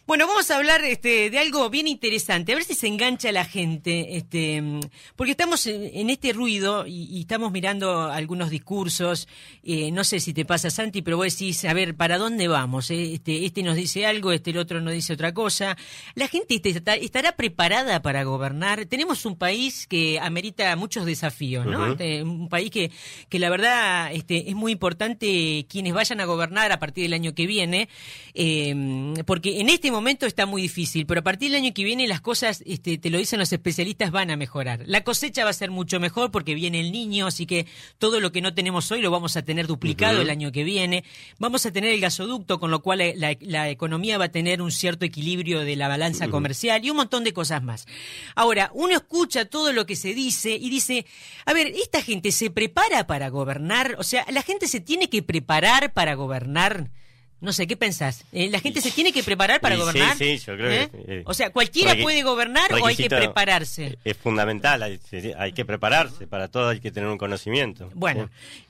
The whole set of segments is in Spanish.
Bueno, vamos a hablar de algo bien interesante, a ver si se engancha la gente, porque estamos en este ruido y estamos mirando algunos discursos, no sé si te pasa, Santi, pero vos decís, a ver, ¿para dónde vamos? Este nos dice algo, el otro nos dice otra cosa. ¿La gente estará preparada para gobernar? Tenemos un país que amerita muchos desafíos, ¿no? Uh-huh. Un país que la verdad es muy importante quienes vayan a gobernar a partir del año que viene, porque en este momento está muy difícil, pero a partir del año que viene las cosas, te lo dicen los especialistas, van a mejorar. La cosecha va a ser mucho mejor porque viene el Niño, así que todo lo que no tenemos hoy lo vamos a tener duplicado uh-huh. el año que viene. Vamos a tener el gasoducto, con lo cual la economía va a tener un cierto equilibrio de la balanza uh-huh. comercial y un montón de cosas más. Ahora, uno escucha todo lo que se dice y dice, a ver, ¿esta gente se prepara para gobernar? O sea, ¿la gente se tiene que preparar para gobernar? No sé, ¿qué pensás? ¿La gente se tiene que preparar para gobernar? Sí, yo creo que... O sea, ¿cualquiera puede gobernar o hay que prepararse? Es fundamental, hay que prepararse, para todo hay que tener un conocimiento. Bueno,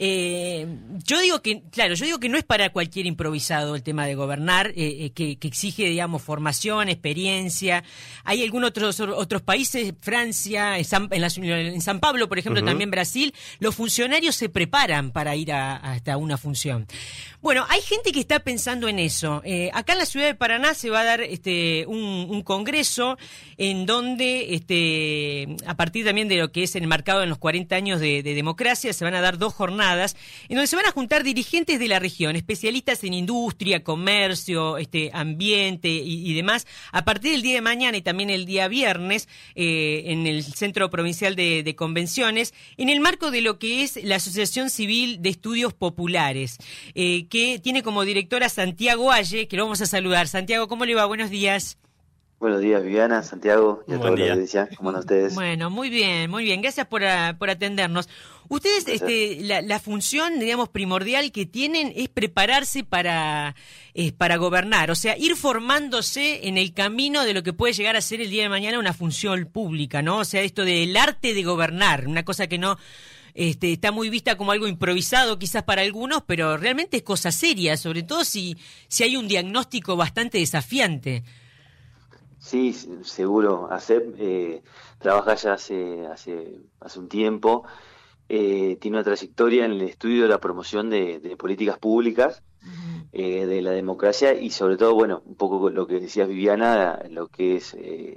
yo digo que no es para cualquier improvisado el tema de gobernar, que exige, digamos, formación, experiencia. Hay algunos otros países, Francia, en San Pablo, por ejemplo, uh-huh. también Brasil, los funcionarios se preparan para ir hasta una función. Bueno, hay gente que está pensando en eso. Acá en la ciudad de Paraná se va a dar un congreso en donde, a partir también de lo que es enmarcado en los 40 años de democracia, se van a dar 2 jornadas en donde se van a juntar dirigentes de la región, especialistas en industria, comercio, ambiente y demás, a partir del día de mañana y también el día viernes, en el Centro Provincial de Convenciones, en el marco de lo que es la Asociación Civil de Estudios Populares, que tiene como directora Santiago Halle, que lo vamos a saludar. Santiago, ¿cómo le va? Buenos días. Buenos días, Viviana, Santiago y a todos los que decían. ¿Cómo están ustedes? Bueno, muy bien. Gracias por atendernos. Ustedes, la función, digamos, primordial que tienen es prepararse para gobernar, o sea, ir formándose en el camino de lo que puede llegar a ser el día de mañana una función pública, ¿no? O sea, esto del arte de gobernar, una cosa que no... está muy vista como algo improvisado quizás para algunos, pero realmente es cosa seria, sobre todo si hay un diagnóstico bastante desafiante. Sí, seguro. ACEP trabaja ya hace un tiempo, tiene una trayectoria en el estudio de la promoción de políticas públicas, uh-huh. De la democracia y sobre todo, bueno, un poco lo que decías, Viviana, lo que es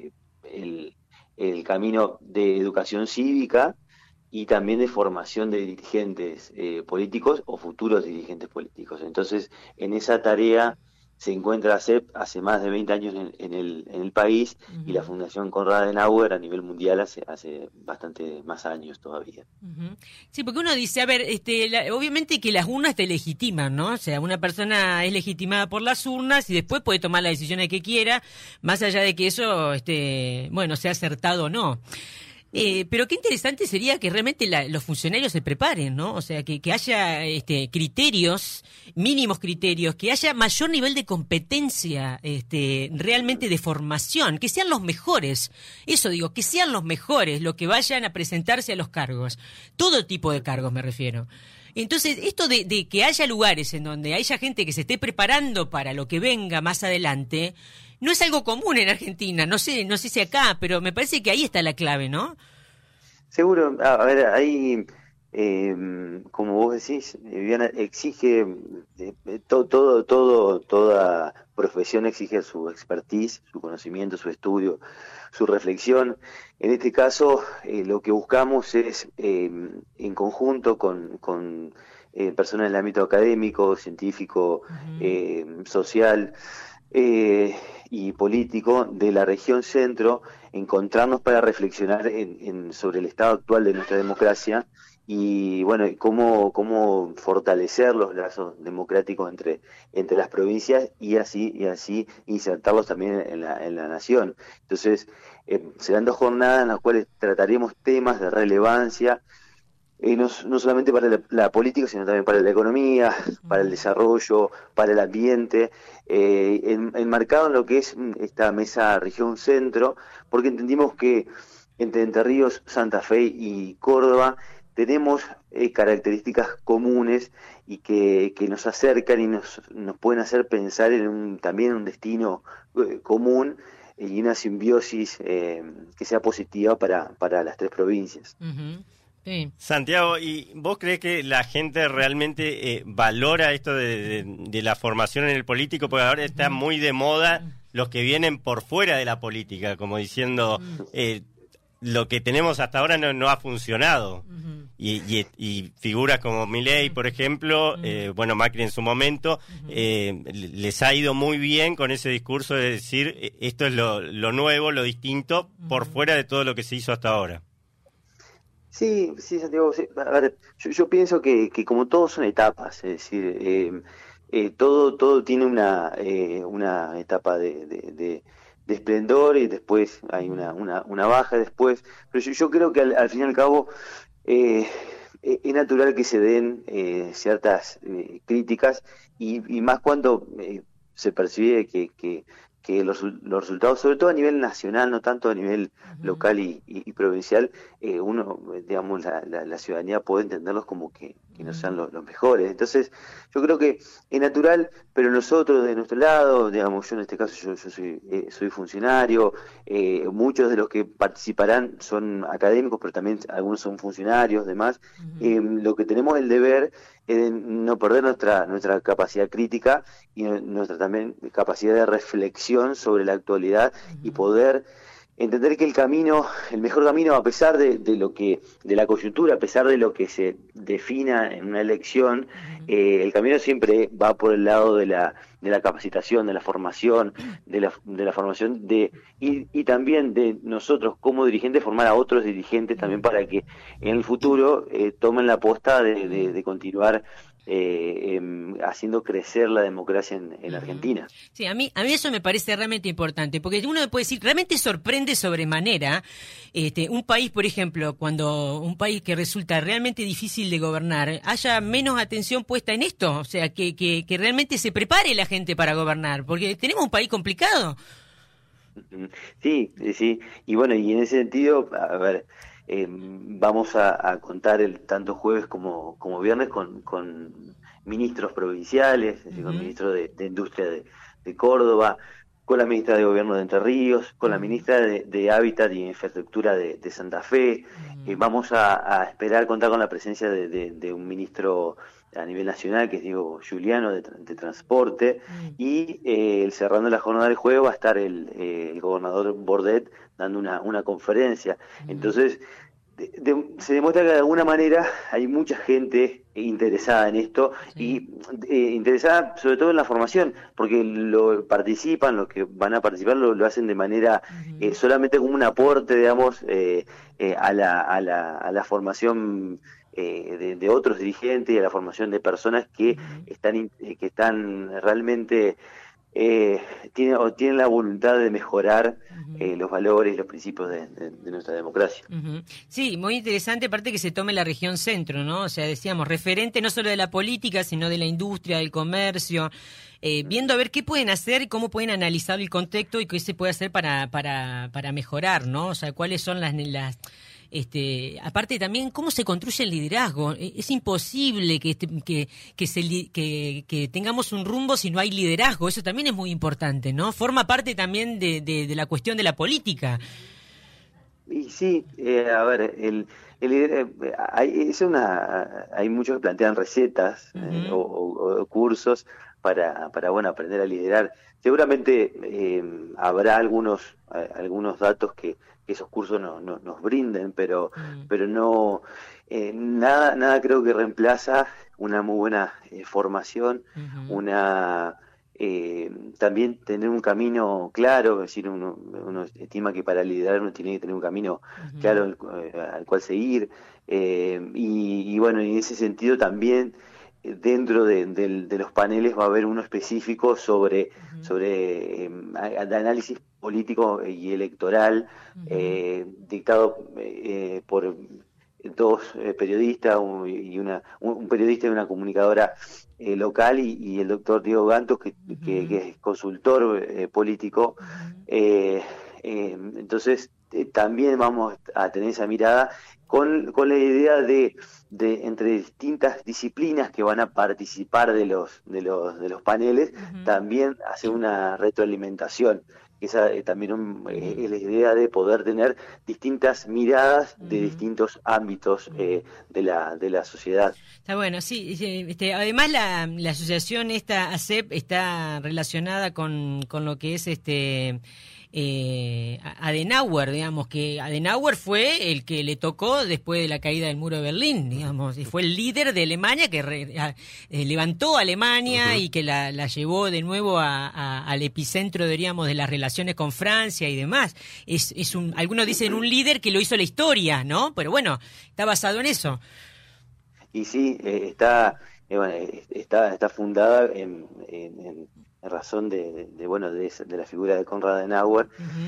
el camino de educación cívica y también de formación de dirigentes políticos o futuros dirigentes políticos. Entonces, en esa tarea se encuentra ACEP hace más de 20 años en el país uh-huh. y la Fundación Konrad Adenauer a nivel mundial hace bastante más años todavía. Uh-huh. Sí, porque uno dice, a ver, obviamente que las urnas te legitiman, ¿no? O sea, una persona es legitimada por las urnas y después puede tomar las decisiones que quiera, más allá de que eso, sea acertado o no. Pero qué interesante sería que realmente los funcionarios se preparen, ¿no? O sea, que haya criterios, mínimos criterios, que haya mayor nivel de competencia, realmente de formación, que sean los mejores. Eso digo, que sean los mejores los que vayan a presentarse a los cargos. Todo tipo de cargos me refiero. Entonces, esto de que haya lugares en donde haya gente que se esté preparando para lo que venga más adelante, no es algo común en Argentina, no sé si acá, pero me parece que ahí está la clave, ¿no? Seguro, a ver, ahí, como vos decís, Viviana, exige, toda profesión exige su expertise, su conocimiento, su estudio, su reflexión. En este caso, lo que buscamos es, en conjunto con personas en el ámbito académico, científico, uh-huh. Social, y político de la región centro, encontrarnos para reflexionar sobre el estado actual de nuestra democracia y bueno, cómo fortalecer los lazos democráticos entre las provincias y así insertarlos también en la nación. Entonces, serán 2 jornadas en las cuales trataremos temas de relevancia, no solamente para la política, sino también para la economía, para el desarrollo, para el ambiente, enmarcado en lo que es esta mesa región centro, porque entendimos que entre Entre Ríos, Santa Fe y Córdoba tenemos características comunes que nos acercan y nos pueden hacer pensar en también un destino común y una simbiosis que sea positiva para las tres provincias. Uh-huh. Sí. Santiago, ¿y vos crees que la gente realmente valora esto de la formación en el político? Porque ahora está muy de moda los que vienen por fuera de la política, como diciendo, lo que tenemos hasta ahora no ha funcionado. Uh-huh. Y figuras como Milei, por ejemplo, bueno, Macri en su momento, les ha ido muy bien con ese discurso de decir, esto es lo nuevo, lo distinto, por fuera de todo lo que se hizo hasta ahora. Sí, Santiago, sí. A ver, yo pienso que como todo son etapas, es decir, todo tiene una etapa de esplendor y después hay una baja después, pero yo creo que al fin y al cabo es natural que se den ciertas críticas y más cuando se percibe que los resultados, sobre todo a nivel nacional, no tanto a nivel local y provincial, uno, digamos, la ciudadanía puede entenderlos como que no sean los mejores. Entonces, yo creo que es natural, pero nosotros de nuestro lado, digamos, yo en este caso yo soy funcionario, muchos de los que participarán son académicos, pero también algunos son funcionarios, demás. Lo que tenemos el deber es no perder nuestra capacidad crítica y nuestra también capacidad de reflexión sobre la actualidad y poder entender que el mejor camino, a pesar de la coyuntura, a pesar de lo que se defina en una elección, el camino siempre va por el lado de la capacitación, de la formación, de la formación y también de nosotros como dirigentes formar a otros dirigentes también para que en el futuro tomen la posta de continuar haciendo crecer la democracia en Argentina. Sí, a mí eso me parece realmente importante, porque uno puede decir, realmente sorprende sobremanera un país, por ejemplo, cuando un país que resulta realmente difícil de gobernar, haya menos atención puesta en esto, o sea, que realmente se prepare la gente para gobernar, porque tenemos un país complicado. Sí, y bueno, y en ese sentido, a ver, vamos a contar tanto jueves como viernes con ministros provinciales, es decir, con el ministro de Industria de Córdoba, con la ministra de Gobierno de Entre Ríos, con la ministra de Hábitat y Infraestructura de Santa Fe. Vamos a esperar contar con la presencia de un ministro a nivel nacional, que es Diego Giuliano, de Transporte, y cerrando la jornada del jueves va a estar el gobernador Bordet dando una conferencia. Entonces, se demuestra que de alguna manera hay mucha gente interesada en esto y interesada sobre todo en la formación, porque los que van a participar lo hacen de manera solamente como un aporte, digamos, a la formación de otros dirigentes y a la formación de personas que están realmente tienen la voluntad de mejorar los valores y los principios de nuestra democracia. Sí, muy interesante, aparte que se tome la región centro, ¿no? O sea, decíamos, referente no solo de la política, sino de la industria, del comercio, viendo a ver qué pueden hacer, cómo pueden analizar el contexto y qué se puede hacer para mejorar, ¿no? O sea, cuáles son las aparte también cómo se construye el liderazgo. Es imposible que tengamos un rumbo si no hay liderazgo. Eso también es muy importante, ¿no? Forma parte también de la cuestión de la política. Y sí, a ver, hay muchos que plantean recetas o cursos para bueno, aprender a liderar. Seguramente habrá algunos datos que esos cursos nos brinden, pero no nada creo que reemplaza una muy buena formación, también tener un camino claro, es decir, uno estima que para liderar uno tiene que tener un camino claro al cual seguir, y bueno, y en ese sentido también dentro de los paneles va a haber uno específico sobre de análisis político y electoral, dictado por dos periodistas, un periodista y una comunicadora local y el doctor Diego Gantos, que es consultor político. Entonces también vamos a tener esa mirada con la idea de entre distintas disciplinas que van a participar de los paneles, también hacer una retroalimentación. Esa también es la idea de poder tener distintas miradas de distintos ámbitos de la sociedad. Está bueno, sí. Además, la asociación esta ACEP está relacionada con lo que es Adenauer, digamos, que Adenauer fue el que le tocó después de la caída del muro de Berlín, digamos, y fue el líder de Alemania que levantó a Alemania y que la llevó de nuevo al epicentro, diríamos, de las relaciones con Francia y demás. Algunos dicen un líder que lo hizo la historia, ¿no? Pero bueno, está basado en eso. Y sí, está fundada en razón de la figura de Konrad Adenauer,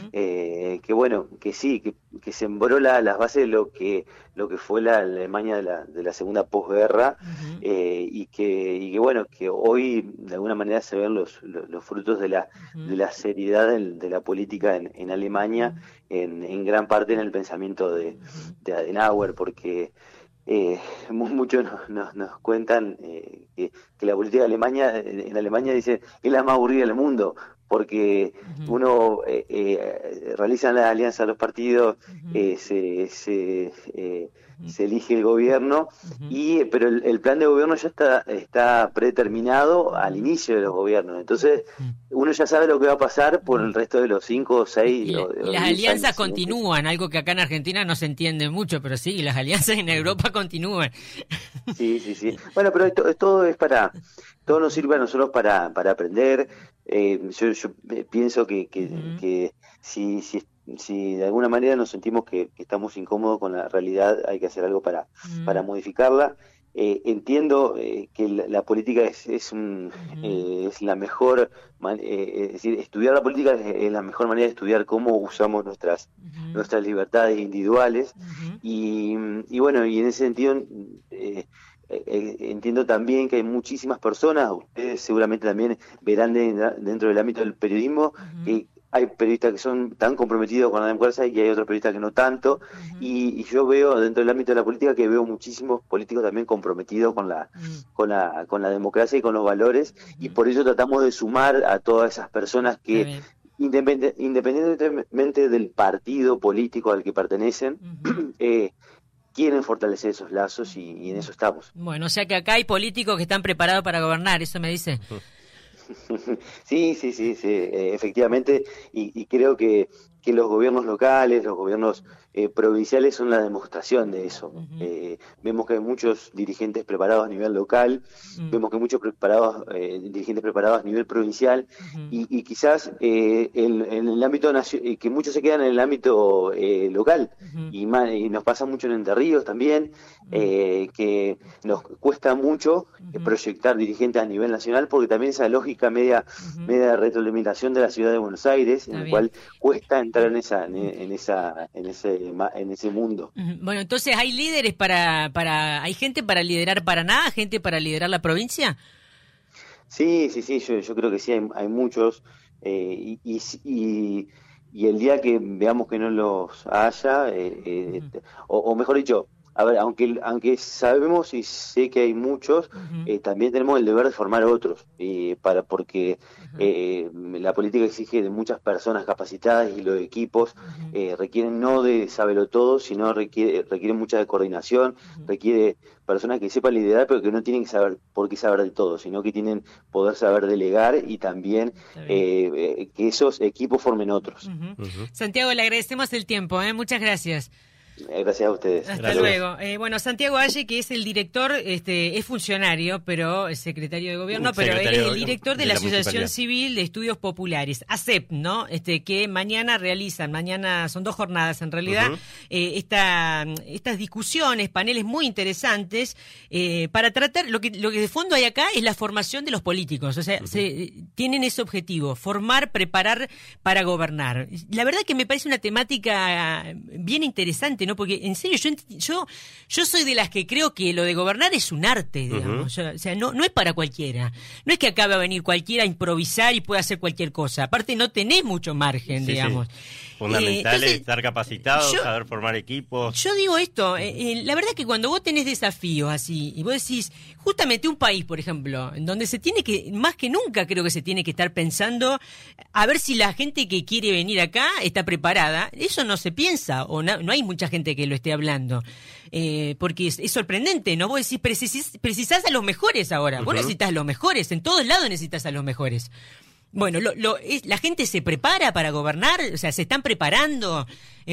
que sembró las bases de lo que fue la Alemania de la segunda posguerra, y que hoy de alguna manera se ven los frutos de la seriedad de la política en Alemania, en gran parte en el pensamiento de Adenauer, porque muchos nos cuentan que la política de Alemania, en Alemania dicen, es la más aburrida del mundo, porque uno realizan las alianzas de los partidos, se elige el gobierno, pero el plan de gobierno ya está predeterminado al inicio de los gobiernos. Entonces uno ya sabe lo que va a pasar por el resto de los 5 o 6 y las alianzas continúan, algo que acá en Argentina no se entiende mucho, pero sí, las alianzas en Europa continúan. Sí. Bueno, pero todo nos sirve a nosotros para aprender. Yo pienso que si de alguna manera nos sentimos que estamos incómodos con la realidad, hay que hacer algo para modificarla. Entiendo que la política es la mejor, es decir, estudiar la política es la mejor manera de estudiar cómo usamos nuestras libertades individuales, y en ese sentido entiendo también que hay muchísimas personas, ustedes seguramente también verán dentro del ámbito del periodismo, que hay periodistas que son tan comprometidos con la democracia y hay otros periodistas que no tanto, y yo veo dentro del ámbito de la política que veo muchísimos políticos también comprometidos con la democracia y con los valores, y por eso tratamos de sumar a todas esas personas que independientemente del partido político al que pertenecen, quieren fortalecer esos lazos, y en eso estamos. Bueno, o sea que acá hay políticos que están preparados para gobernar, ¿eso me dice? Sí, efectivamente, y creo que los gobiernos locales, los gobiernos provinciales son la demostración de eso. Vemos que hay muchos dirigentes preparados a nivel local, vemos que hay muchos dirigentes preparados a nivel provincial, y quizás en el ámbito que muchos se quedan en el ámbito local, y nos pasa mucho en Entre Ríos también, que nos cuesta mucho proyectar dirigentes a nivel nacional, porque también esa lógica media de retroalimentación de la ciudad de Buenos Aires, en la cual cuesta entrar en ese mundo. Bueno, entonces hay líderes hay gente para liderar Paraná, gente para liderar la provincia. Sí, yo creo que sí, hay muchos, y el día que veamos que no los haya, o mejor dicho, a ver, aunque sabemos y sé que hay muchos, también tenemos el deber de formar otros, porque la política exige de muchas personas capacitadas, y los equipos requieren no de saberlo todo, sino requiere mucha de coordinación, requiere personas que sepan liderar, pero que no tienen por qué saber de todo, sino que tienen poder saber delegar, y también que esos equipos formen otros. Santiago, le agradecemos el tiempo, muchas gracias. Gracias a ustedes. Hasta luego. Bueno, Santiago Aye, que es el director, es funcionario, pero es secretario de gobierno, pero él es el director de la Asociación Civil de Estudios Populares, ACEP, ¿no? Que mañana son 2 jornadas en realidad, estas discusiones, paneles muy interesantes, para tratar, lo que de fondo hay acá es la formación de los políticos, o sea, tienen ese objetivo, formar, preparar para gobernar. La verdad que me parece una temática bien interesante, ¿no? Porque en serio yo soy de las que creo que lo de gobernar es un arte, digamos. O sea, no es para cualquiera. No es que acá va a venir cualquiera a improvisar y pueda hacer cualquier cosa. Aparte no tenés mucho margen, digamos. Sí. Fundamental Entonces, es estar capacitados, saber formar equipos. Yo digo esto, la verdad que cuando vos tenés desafíos así, y vos decís, justamente un país, por ejemplo, en donde se tiene que, más que nunca creo que se tiene que estar pensando a ver si la gente que quiere venir acá está preparada. Eso no se piensa, o no hay mucha gente que lo esté hablando. Porque es sorprendente, ¿no? Vos decís, precisás a los mejores ahora. Vos necesitas a los mejores, en todos lados necesitas a los mejores. Bueno, la gente se prepara para gobernar, o sea, se están preparando,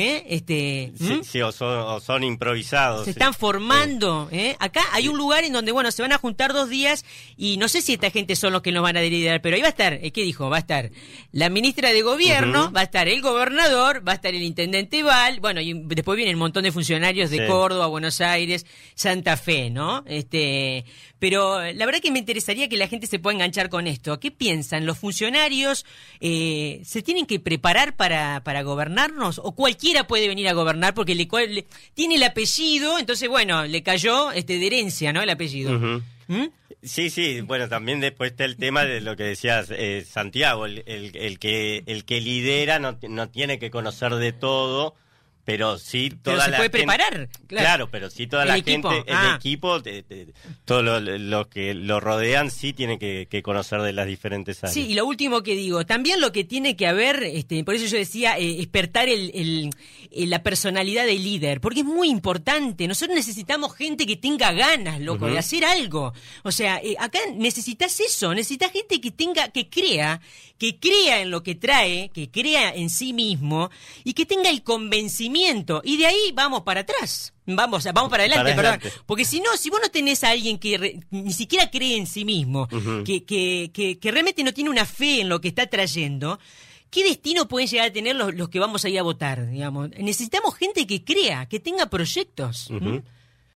Sí, o son improvisados. se están formando, Acá hay un lugar en donde, bueno, se van a juntar 2 días y no sé si esta gente son los que nos van a liderar, pero ahí va a estar, ¿qué dijo? Va a estar la ministra de Gobierno, va a estar el gobernador, va a estar el intendente Val, bueno, y después vienen un montón de funcionarios de Córdoba, Buenos Aires, Santa Fe, ¿no? Pero la verdad que me interesaría que la gente se pueda enganchar con esto. ¿Qué piensan? ¿Los funcionarios se tienen que preparar para gobernarnos? ¿O cualquiera puede venir a gobernar porque tiene el apellido? Entonces, bueno, le cayó de herencia, ¿no? El apellido. Sí, bueno, también después está el tema de lo que decías, Santiago, el que lidera no tiene que conocer de todo. Pero sí toda pero se la puede gente, preparar, claro, pero sí toda la gente, el equipo, todos los que lo rodean sí tienen que conocer de las diferentes áreas. Sí, y lo último que digo, también lo que tiene que haber, por eso yo decía, despertar la personalidad del líder, porque es muy importante. Nosotros necesitamos gente que tenga ganas, loco, de hacer algo. O sea, acá necesitas eso, necesitas gente que crea en lo que trae, que crea en sí mismo y que tenga el convencimiento. Y de ahí vamos para atrás. Vamos para adelante, perdón. Porque si vos no tenés a alguien que ni siquiera cree en sí mismo, que realmente no tiene una fe en lo que está trayendo, ¿qué destino pueden llegar a tener los que vamos a ir a votar? Digamos? Necesitamos gente que crea, que tenga proyectos.